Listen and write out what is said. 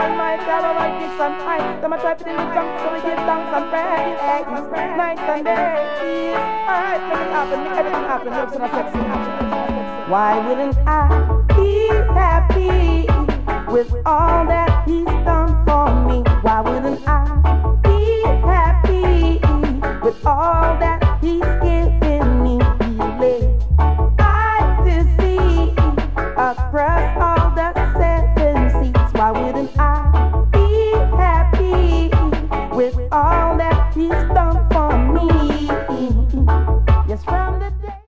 Almighty, I will give some high. Them a try to do the junk, so we give thanks and praise. Night and day, alright, make it happen, make everything happen. Looks like a sexy action. Why wouldn't I be happy with all that he's done for me? Why wouldn't I